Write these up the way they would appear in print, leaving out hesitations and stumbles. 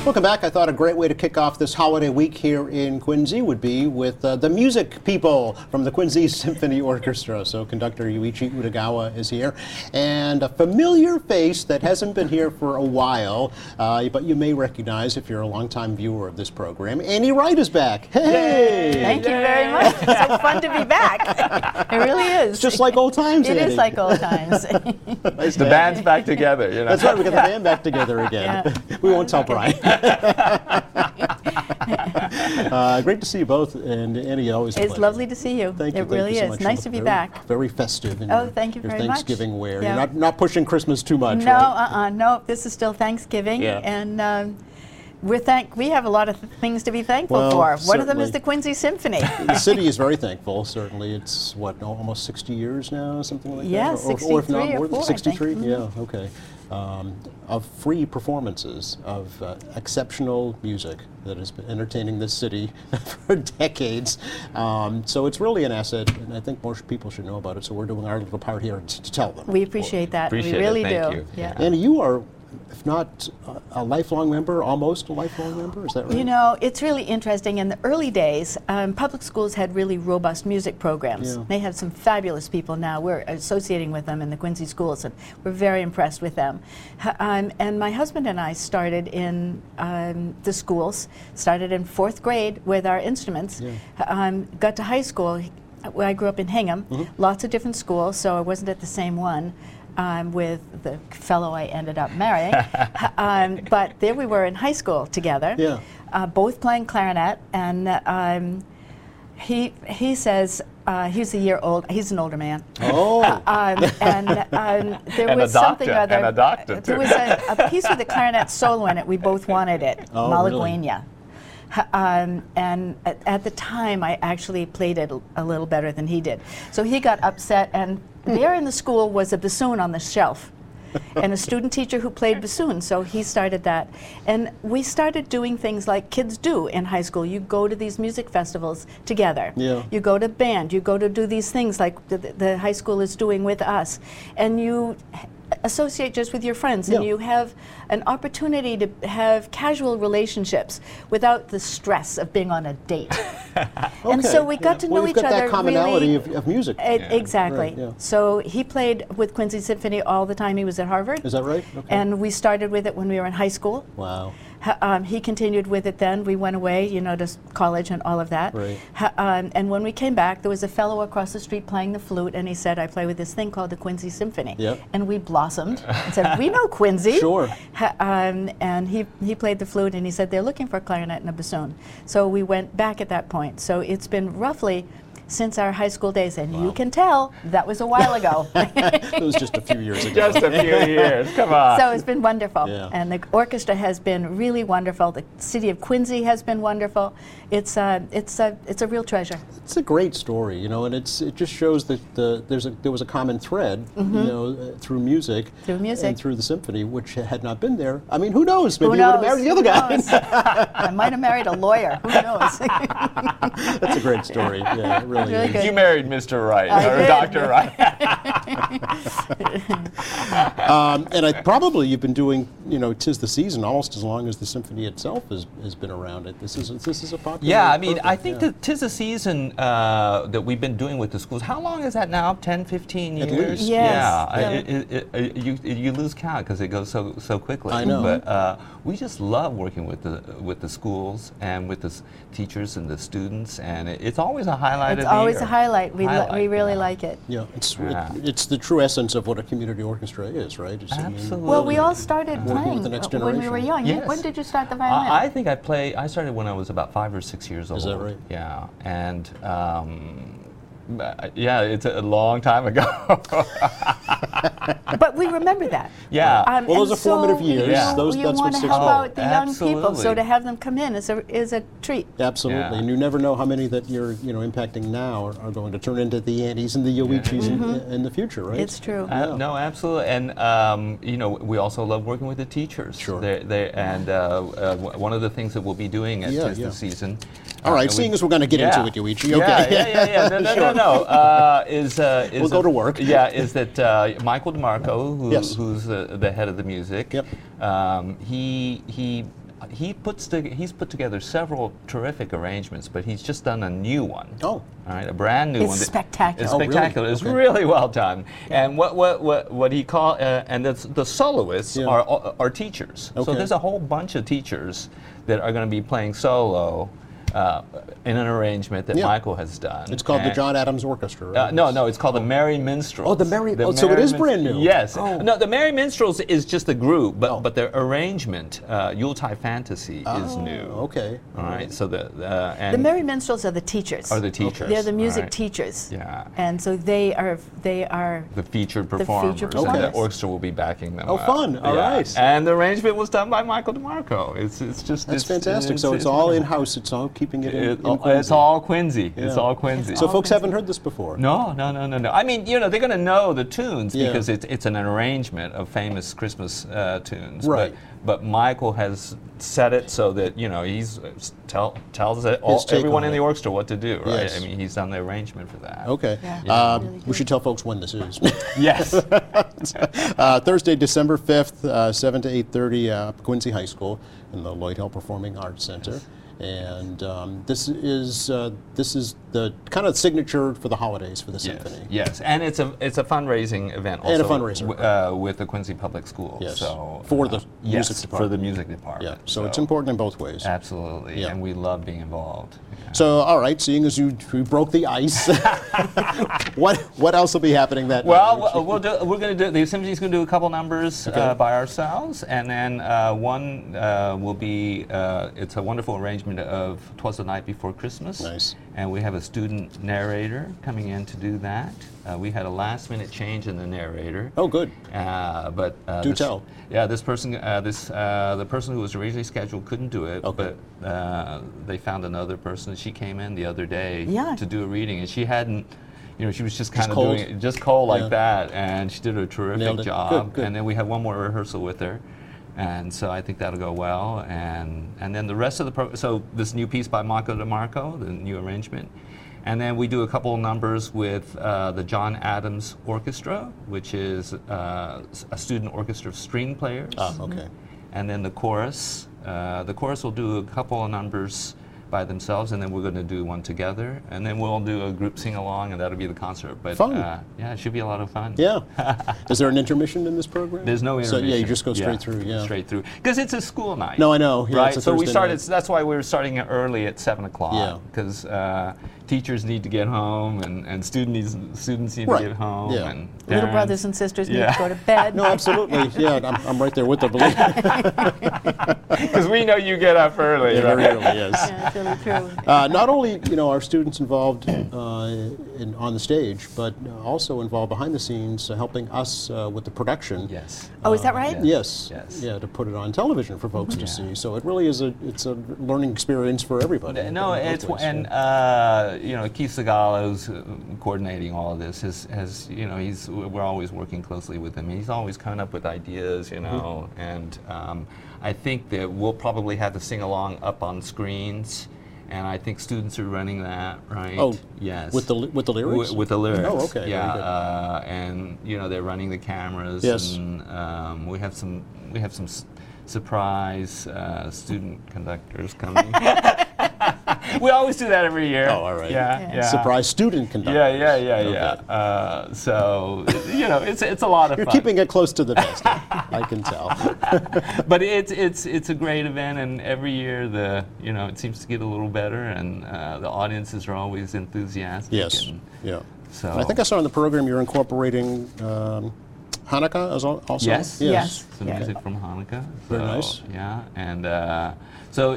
Welcome back. I thought a great way to kick off this holiday week here in Quincy would be with the music people from the Quincy Symphony Orchestra. So conductor Yuichi Utagawa is here, and a familiar face that hasn't been here for a while, but you may recognize if you're a longtime viewer of this program. Annie Wright is back. Hey! Thank you very much. It's so fun to be back. It really is. It's just like old times, It Annie. is like old times. Nice The band's back together, you know. That's right, we got the band back together again. Yeah. We won't tell Brian. Great to see you both, and Annie, always a It's pleasure. lovely to see you. Thank you. It really so is. much. Nice You to look be very, back. Very festive in Oh, your, thank you your very much. Thanksgiving wear. Yeah. You're not pushing Christmas too much, No, right? no, this is still Thanksgiving, Yeah. and we have a lot of things to be thankful Well, for. One of them certainly. is the Quincy Symphony. The city is very thankful, certainly. It's, what, almost 60 years now, something like Yeah, that? Or if 63 not or more than 4, I think. 63? Mhm. Yeah, okay. Of free performances of exceptional music that has been entertaining this city for decades. So it's really an asset, and I think most people should know about it, so we're doing our little part here to tell them. We appreciate that. Appreciate we it. really Thank do. you. Yeah. Annie, you are, if not a lifelong member, almost a lifelong member, is that right? You know, it's really interesting. In the early days, public schools had really robust music programs. Yeah. They have some fabulous people now. We're associating with them in the Quincy schools, and we're very impressed with them. And my husband and I started in the schools, started in 4th grade with our instruments, got to high school. I grew up in Hingham, lots of different schools, so I wasn't at the same one. With the fellow I ended up marrying. But there we were in high school together, both playing clarinet, and he says, he's a year old, he's an older man. Oh. And there And was a something doctor, other. and a doctor, There too. was a piece with the clarinet solo in it, we both wanted it, Oh, Malagueña. And at the time, I actually played it a little better than he did. So he got upset, and there in the school was a bassoon on the shelf, and a student teacher who played bassoon, so he started that. And we started doing things like kids do in high school. You go to these music festivals together. Yeah. You go to band. You go to do these things like the high school is doing with us. And you associate just with your friends, and you have an opportunity to have casual relationships without the stress of being on a date. And so we got to know Well, each you've got other that commonality really, of music. Exactly. Right, yeah. So he played with Quincy Symphony all the time he was at Harvard. Is that right? Okay. And we started with it when we were in high school. Wow. He continued with it then. We went away, you know, to college and all of that. Right. And when we came back, there was a fellow across the street playing the flute, and he said, I play with this thing called the Quincy Symphony. Yep. And we blossomed and said, we know Quincy. Sure. And he played the flute, and he said, they're looking for a clarinet and a bassoon. So we went back at that point. So it's been roughly since our high school days, and you can tell that was a while ago. It was just a few years ago. Just a few years. Come on. So it's been wonderful, Yeah. and the orchestra has been really wonderful. The city of Quincy has been wonderful. It's a real treasure. It's a great story, you know, and it just shows that there was a common thread, you know, through music, and through the symphony, which had not been there. I mean, who knows? Maybe you would have married the other guy. I might have married a lawyer. Who knows? That's a great story. Yeah, it really Really is. good. You married Mr. Wright, I or did. Dr. Wright. And probably you've been doing, you know, 'Tis the Season almost as long as the symphony itself has been around. This is a popular. Yeah, I mean, I program, think yeah. that 'Tis the Season that we've been doing with the schools. How long is that now? 10, 15 years? At least. Yes. Yeah. You lose count because it goes so quickly. I know. But we just love working with the schools and with the teachers and the students, and it's always a highlight It's of the always year. a highlight. We really yeah. like it. Yeah, Yeah. it's the true essence of what a community orchestra is, right? It's, I mean, Absolutely. Well, we all started Working with playing the next when we were generation. young. Yes. When did you start the violin? I think I started when I was about 5 or 6 years old. Is that right? Yeah, and yeah, it's a long time ago. But we remember that. Yeah. Well, those and are formative so, years. You know, Those- you that's what want to sticks help with out you. the young people, so Absolutely. to have them come in is a treat. Absolutely, Yeah. and you never know how many that you're impacting now are going to turn into the Annies and the Yoichis in the future, right? It's true. No, absolutely, and you know, we also love working with the teachers. Sure. And one of the things that we'll be doing at Tis the Season. All right, and seeing as we're going to get into it, Yoichi, Yeah, okay. yeah. No. Is We'll go to work. Yeah, is that Michael DeMarco, Yes. who's the head of the music? Yep. He he's put together several terrific arrangements, but he's just done a new one. Oh. All right, a brand new It's one. spectacular. It's Oh, really? spectacular. It's Okay. really well done. And what he called and the soloists Yeah. are teachers. So Okay. there's a whole bunch of teachers that are going to be playing solo in an arrangement that Yeah. Michael has done. It's called the And- John Adams Orchestra, right? no, it's called the Merry Minstrels. Oh, so it is brand new. Yes. Oh. No, the Merry Minstrels is just a group, but Oh. but their arrangement, Yuletide Fantasy, is new. Okay. All right. So and The Merry Minstrels are the teachers. are the teachers. They're the music all right? teachers. Yeah. And so they are The featured The performers, featured and the performers. orchestra will be backing them. Oh, up. fun. All Yeah. right. And the arrangement was done by Michael DeMarco. It's just That's fantastic. So it's all in-house. It's all keeping it in It's Quincy. all Quincy. It's Yeah. all Quincy. So all folks Quincy. haven't heard this before. No. I mean, they're going to know the tunes Yeah. because it's an arrangement of famous Christmas tunes. Right. But Michael has set it so that he's tells His take everyone on in the it. orchestra what to do. Right. Yes. I mean, he's done the arrangement for that. Okay. Yeah. Really We good. should tell folks when this is. Yes. Thursday, December 5th, 7 to 8:30, Quincy High School in the Lloyd Hill Performing Arts Center. And this is the kind of signature for the holidays for the symphony. Yes, and it's a fundraising event also And a fundraiser, with the Quincy Public Schools. Yes, So for the yes, music for department. the music department. Yeah. So it's important in both ways. Absolutely, Yeah. and we love being involved. Yeah. So, all right, seeing as you broke the ice, what else will be happening that night? Well, we're going to do, the symphony's going to do a couple numbers Okay. by ourselves, and then one will be, it's a wonderful arrangement of 'Twas the Night Before Christmas. Nice. And we have a student narrator coming in to do that. We had a last minute change in the narrator. Oh, good. But Do this, tell. Yeah, this person, the person who was originally scheduled couldn't do it. Okay. But they found another person. She came in the other day Yeah. to do a reading, and she hadn't. She was just kind of cold. doing it, just cold like Yeah. that, and she did a Nailed terrific it. job. Good, good. And then we have one more rehearsal with her, and so I think that'll go well. And then the rest of the so this new piece by Michael DeMarco, the new arrangement. And then we do a couple of numbers with the John Adams Orchestra, which is a student orchestra of string players. Ah, okay. And then the chorus. The chorus will do a couple of numbers by themselves, and then we're going to do one together. And then we'll do a group sing-along, and that'll be the concert. But Fun. Yeah, it should be a lot of fun. Yeah. Is there an intermission in this program? There's no intermission. So, yeah, you just go straight through, yeah. Straight through. Because it's a school night. No, I know. Yeah, right? it's a So we Thursday started, night. that's why we were starting it early at 7 o'clock. Yeah. Because teachers need to get home, and students need Right. to get home. Yeah. And little parents. brothers and sisters need Yeah. to go to bed. No, absolutely. Yeah, I'm right there with them. Believe me. Because we know you get up early, Yeah, right? very early, yes. Yeah, that's really true. Not only are students involved on the stage, but also involved behind the scenes, helping us with the production. Yes. Oh, is that right? Yes. Yes. Yeah, to put it on television for folks to see. So it really is it's a learning experience for everybody. No, in both it's ways, and yeah. Keith Segala, who's coordinating all of this, has we're always working closely with him. He's always coming up with ideas, Mm-hmm. and I think that we'll probably have the sing along up on screens, and I think students are running that, right? Oh, yes. with the lyrics. With the lyrics. Oh, okay, very Yeah, good. and they're running the cameras. Yes. And we have some surprise student conductors coming. We always do that every year. Oh, all right. Yeah. Surprise student conductor. Yeah. So it's a lot of You're fun. keeping it close to the vest. I can tell. But it's a great event, and every year it seems to get a little better, and the audiences are always enthusiastic. Yes. And Yeah. so I think I saw in the program you're incorporating Hanukkah as also. Yes. Yes. some Yeah. music from Hanukkah. Very So, nice. Yeah, and so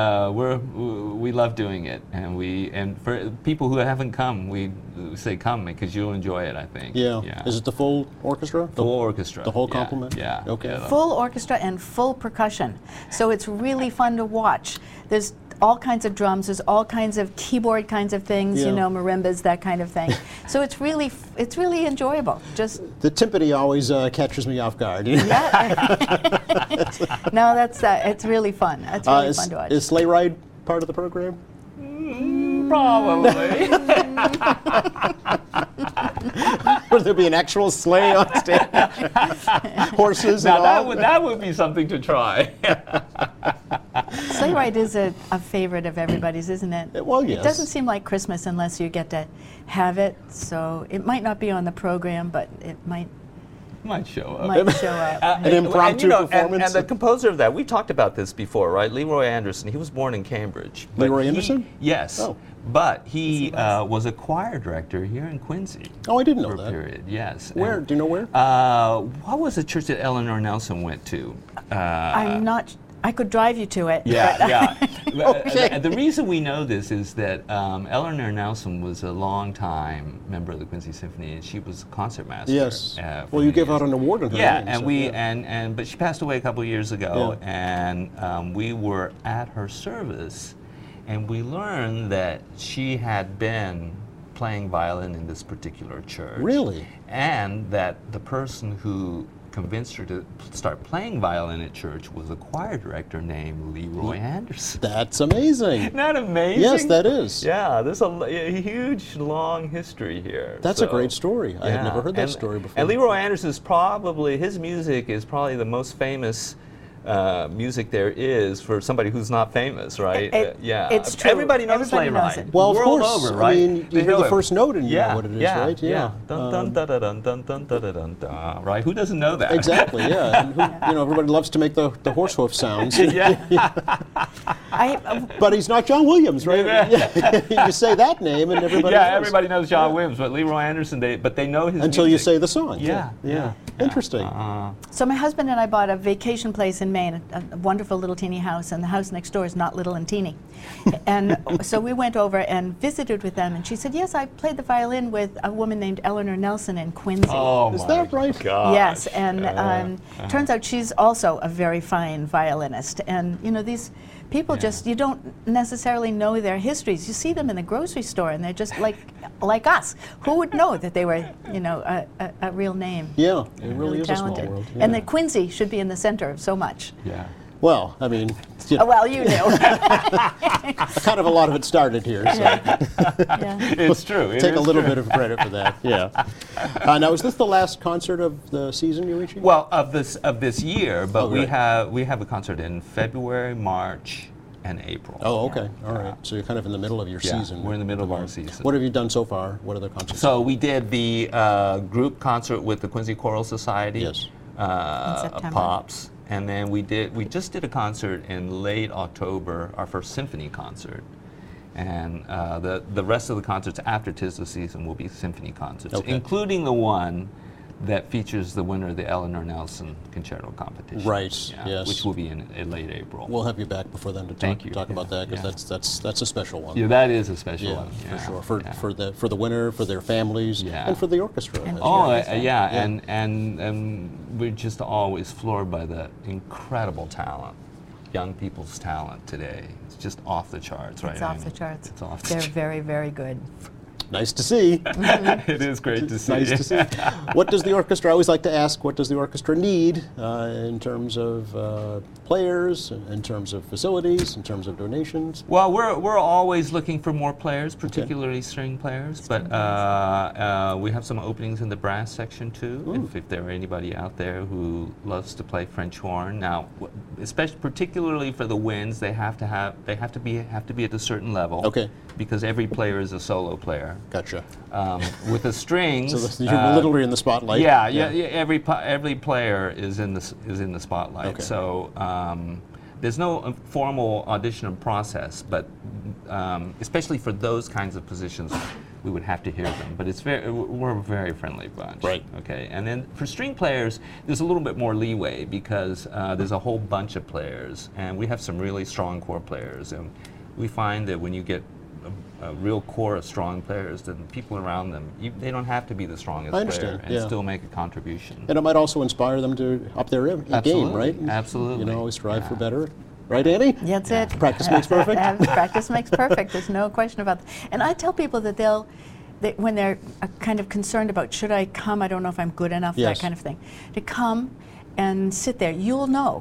we love doing it, and for people who haven't come, we say come because you'll enjoy it. I think. Yeah. Yeah. Is it the full orchestra? the whole orchestra? the whole Yeah, complement? Yeah. Okay. Yeah, Full orchestra and full percussion. So it's really fun to watch. There's all kinds of drums, there's all kinds of keyboard kinds of things, Yeah. marimbas, that kind of thing. So it's really enjoyable. Just The timpani always catches me off guard. no, that's it's really fun. It's really fun to watch. Is sleigh ride part of the program? Probably. Would there be an actual sleigh on stage? Horses Now and all? that would be something to try. Sleigh Ride is a favorite of everybody's, isn't it? Well, yes. It doesn't seem like Christmas unless you get to have it, so it might not be on the program, but it might show up. show up. An impromptu performance. And the composer of that, we talked about this before, right? Leroy Anderson. He was born in Cambridge. but Leroy he- Anderson? Yes. Oh. But he was a choir director here in Quincy. Oh, I didn't know for that. a period, yes. Where? And, Do you know where? what was the church that Eleanor Nelson went to? I'm not. I could drive you to it. Yeah, but- yeah. Okay. The reason we know this is that Eleanor Nelson was a long-time member of the Quincy Symphony, and she was a concertmaster. Yes. For Well, you many gave out years. an award in her Yeah, name. and so, we yeah. but she passed away a couple of years ago, Yeah. and we were at her service, and we learned that she had been playing violin in this particular church. Really? And that the person who convinced her to start playing violin at church was a choir director named Leroy Anderson. That's amazing. Isn't that amazing? Yes, that is. Yeah, there's a huge, long history here. That's a great story. I had never heard that And- story before. And Leroy Anderson is probably, his music is probably the most famous music there is for somebody who's not famous, right? It- it's true. Everybody knows Everybody knows Sleigh Ride. it. Well, of World course. over, right? I mean, you They hear know the it. first note and you Yeah, know what it is, yeah, right? yeah. Dun, dun, dun, dun, dun, dun, dun, dun, dun, dun. Right? Who doesn't know that? Exactly, yeah. And who, everybody loves to make the horse hoof sounds. But he's not John Williams, right? You say that name and everybody knows. Everybody knows John Williams, but Leroy Anderson, they know his Until you music. say the song. Yeah, yeah. Interesting. So my husband and I bought a vacation place in Maine, a wonderful little teeny house, and the house next door is not little and teeny. And so we went over and visited with them, and she said, yes, I played the violin with a woman named Eleanor Nelson in Quincy. Oh, Is my that right? gosh. Yes, and turns out she's also a very fine violinist. And these people just, you don't necessarily know their histories. You see them in the grocery store, and they're just like us. Who would know that they were, a real name? Yeah, it really is Talented. a small world. And yeah. that Quincy should be in the center of so much. Yeah. Well, I mean, Oh, well, you knew. kind of a lot of it started here, so Yeah. It's true. It take a is little true. bit of credit for that. Yeah. Now, is this the last concert of the season, Yuichi? Well, of this year, but Oh, we right. have a concert in February, March, and April. Oh, okay. All right. So you're kind of in the middle of your Yeah, season. we're in the middle of our season. What have you done so far? What other concerts? So we did the group concert with the Quincy Choral Society. Yes. In September. Pops, and then we just did a concert in late October, our first symphony concert, and the rest of the concerts after 'Tis the Season will be symphony concerts, Okay. including the one that features the winner of the Eleanor Nelson Concerto Competition. Right, yes. Which will be in late April. We'll have you back before then to Thank you. talk about Yeah, that, because yeah. that's a special one. yeah, that is a special Yeah, one. for Yeah, sure. yeah. For the winner, for their families, Yeah. and for the orchestra. And as Oh, well. yeah, Yeah. and we're just always floored by the incredible talent, young people's talent today. It's just off the charts, right? It's off the charts. It's off the They're charts. very, very good. Nice to see. It is great to see. Nice to see. What does the orchestra? I always like to ask, what does the orchestra need in terms of players, in terms of facilities, in terms of donations? Well, we're always looking for more players, particularly string players. But we have some openings in the brass section too. If there are anybody out there who loves to play French horn, now, especially particularly for the winds, they have to be at a certain level. Okay. Because every player is a solo player. Gotcha. With the strings, So you're literally in the spotlight. yeah. Every player is in the spotlight. Okay. So there's no formal audition process, but especially for those kinds of positions, we would have to hear them. But we're a very friendly bunch. Right. Okay. And then for string players, there's a little bit more leeway because there's a whole bunch of players, and we have some really strong core players, and we find that when you get a real core of strong players, then people around them, they don't have to be the strongest I understand, player and yeah. still make a contribution. And it might also inspire them to up their game, Absolutely, right? absolutely. You know, always strive for Yeah. better. Right, Annie? That's it. Practice makes perfect. Practice makes perfect. There's no question about that. And I tell people that when they're kind of concerned about, should I come? I don't know if I'm good enough, Yes. that kind of thing. To come and sit there, you'll know.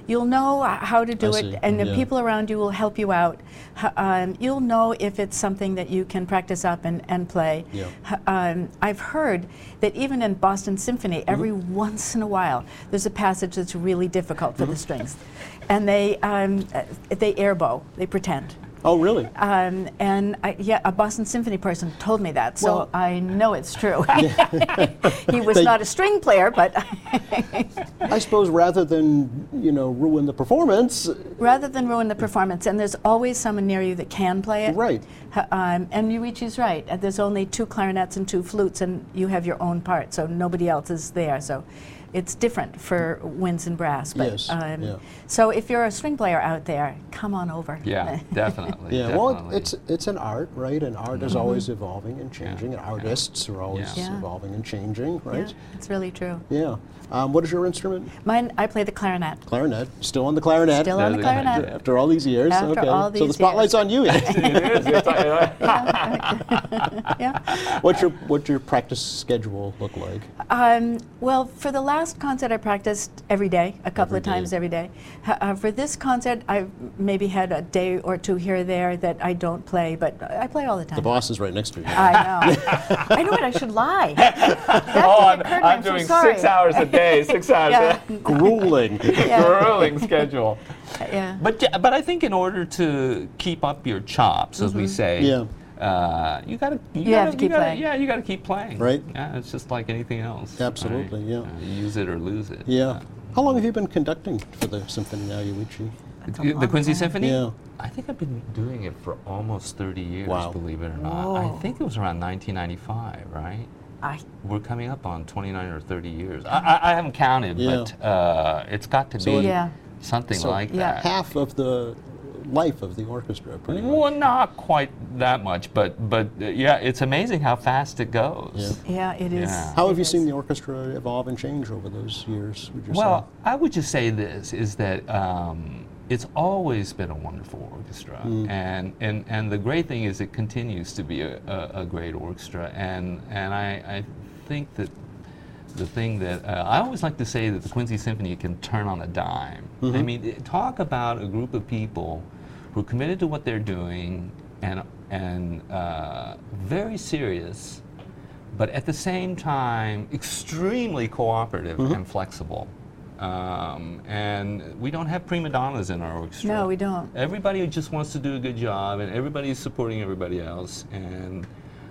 You'll know how to do I it, see. and the Yeah. people around you will help you out. You'll know if it's something that you can practice up and play. Yeah. I've heard that even in Boston Symphony, every once in a while, there's a passage that's really difficult for the strings, and they airbow, they pretend. Oh, really? And yeah, a Boston Symphony person told me that, so Well- I know it's true. He was They- not a string player, but I suppose rather than, ruin the performance, rather than ruin the performance, and there's always someone near you that can play it. right. And Yuichi's right. There's only 2 clarinets and 2 flutes, and you have your own part, so nobody else is there. So it's different for winds and brass. But, Yes, yeah. So if you're a string player out there, come on over. Yeah, definitely. Yeah, definitely. well, it's an art, right? And art is always evolving and changing, and artists are always Yeah. evolving and changing, Yeah, right? it's really true. Yeah. What is your instrument? Mine, I play the clarinet. Clarinet. Still on the clarinet. Still on the Yeah, clarinet. After all these years. After okay. all So these the spotlight's on you. It is. It's, Yeah. What's your practice schedule look like? Well, for the last concert, I practiced every day, a couple Every of times day. every day. For this concert, I've maybe had a day or 2 here or there that I don't play, but I play all the time. The boss is right next to you. I know. I know it. I should lie. That oh, didn't occur to me. I'm so doing sorry. 6 hours a day, 6 hours Yeah. Grueling. Yeah. grueling schedule. Yeah. But I think in order to keep up your chops, as we say, Yeah. you gotta have to keep playing. Yeah, you gotta keep playing. Right. Yeah, it's just like anything else. Absolutely, right? yeah. Use it or lose it. Yeah. How long have you been conducting for the symphony now, Yuichi? The Quincy Symphony? Yeah. I think I've been doing it for almost 30 years, Wow. believe it or not. Whoa. I think it was around 1995, right? I, We're coming up on 29 or 30 years. I haven't counted, Yeah. but it's got to So be Yeah. something So like Yeah. that. half of the life of the orchestra, pretty much. Well, not quite that much, but yeah, it's amazing how fast it goes. Yeah. yeah, it is. Yeah. How have It you seen is. the orchestra evolve and change over those years, would you Well, I would just say this, is that it's always been a wonderful orchestra. And the great thing is it continues to be a great orchestra. And I think that the thing that I always like to say that the Quincy Symphony can turn on a dime. I mean, talk about a group of people who are committed to what they're doing and very serious, but at the same time extremely cooperative and flexible. And we don't have prima donnas in our orchestra. No, we don't. Everybody just wants to do a good job, and everybody's supporting everybody else. And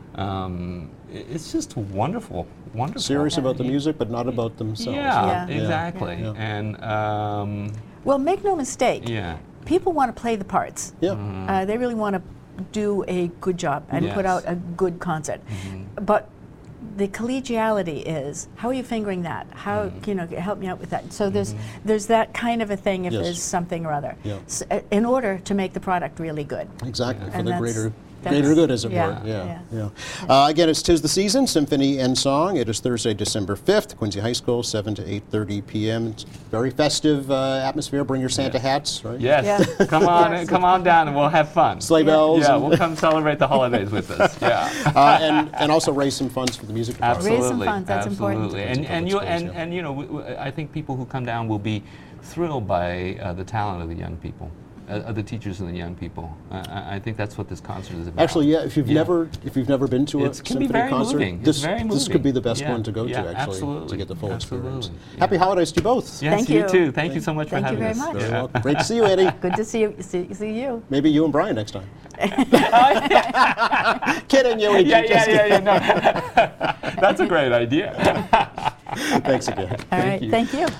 it's just wonderful, wonderful. Serious about the music, but not about themselves. Yeah, Yeah. exactly. Yeah. And Well, make no mistake. yeah, People want to play the parts. Yeah. They really want to do a good job and put Yes. out a good concert. But the collegiality is, how are you fingering that? How, help me out with that. So there's that kind of a thing if Yes. there's something or other. Yeah. In order to make the product really good. Exactly, for And the that's- greater that's- good, as it yeah, were. Yeah, yeah. yeah. Again, it's 'Tis the Season, Symphony and Song. It is Thursday, December 5th, Quincy High School, 7 to 8:30 p.m. It's very festive atmosphere. Bring your Santa hats, right? yes. Yeah. Come on, Yes. come on down, and we'll have fun. Sleigh bells. Yeah, and, we'll come celebrate the holidays with us. Yeah. and also raise some funds for the music department. Raise some Absolutely, funds, that's important. absolutely. Quincy And Public you Schools, and you know, I think people who come down will be thrilled by the talent of the young people, of the teachers and the young people. I think that's what this concert is about. Actually, yeah. If you've never been to a It can be symphony very concert, moving. It's this very this could moving. be the best Yeah, one to go yeah, to actually absolutely, to get the full experience. absolutely, yeah. Happy holidays to you both. Yes, Thank you you. too. Thank you so much Thank for you having very us. much. Very Yeah. welcome. Great to see you, Eddie. Good to see you. Maybe you and Brian next time. Kidding you. Yeah. No. That's a great idea. Thanks again. All right, you. thank you.